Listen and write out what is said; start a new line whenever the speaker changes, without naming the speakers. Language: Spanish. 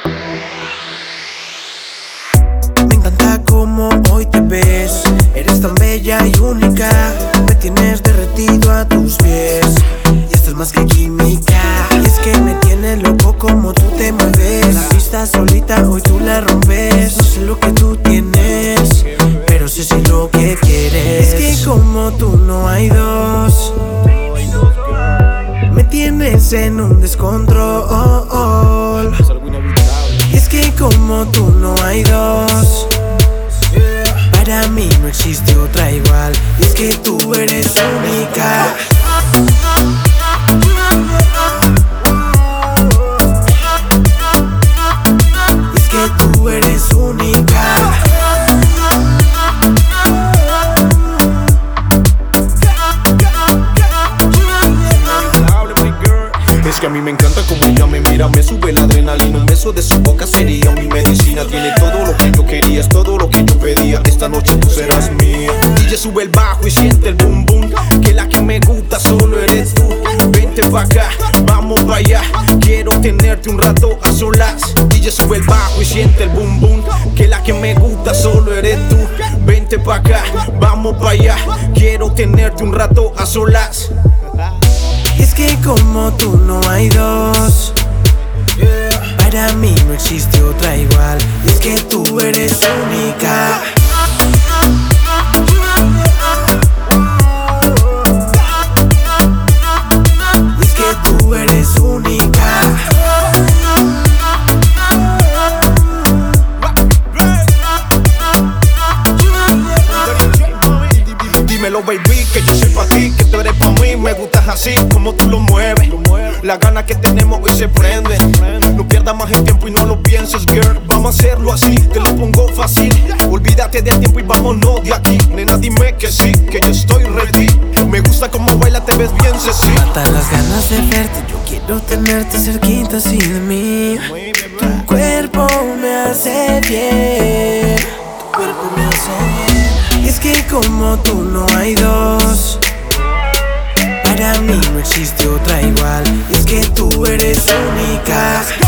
Me encanta cómo hoy te ves. Eres tan bella y única. Me tienes derretido a tus pies. Y esto es más que química. Y es que me tiene loco como tú te mueves. La pista solita, hoy tú la rompes. No sé lo que tú tienes, pero sé si lo que quieres. Es que como tú no hay dos. Me tienes en un descontrol. Y es que como tú no hay dos. Para mí no existe otra igual. Y es que tú eres única. Y es que tú eres única.
Es que a mí me encanta como ella me mira, me sube la adrenalina. Un beso de su boca sería mi medicina. Tiene todo lo que yo quería, es todo lo que yo pedía. Esta noche tú serás mía. DJ sube el bajo y siente el boom boom. Que la que me gusta solo eres tú. Vente pa' acá, vamos pa' allá. Quiero tenerte un rato a solas. DJ sube el bajo y siente el boom boom. Que la que me gusta solo eres tú. Vente pa' acá, vamos pa' allá. Quiero tenerte un rato a solas.
Y es que como tú no hay dos. Para mí no existe otra igual. Y es que tú eres única. Y es que tú eres única.
Dímelo baby, que yo soy pa' ti, que tú eres pa' mí. Me gustas así, como tú lo mueves. Las ganas que tenemos hoy se prenden. No pierdas más el tiempo y no lo pienses, girl. Vamos a hacerlo así, te lo pongo fácil. Olvídate del tiempo y vámonos de aquí. Nena, dime que sí, que yo estoy ready. Me gusta como baila, te ves bien sexy.
Matan las ganas de verte, yo quiero tenerte cerquita así de mí. Tu cuerpo me hace bien. Tu cuerpo me hace bien. Y es que como tú no hay dos. Para mí no existe otra igual. Y es que tú eres única.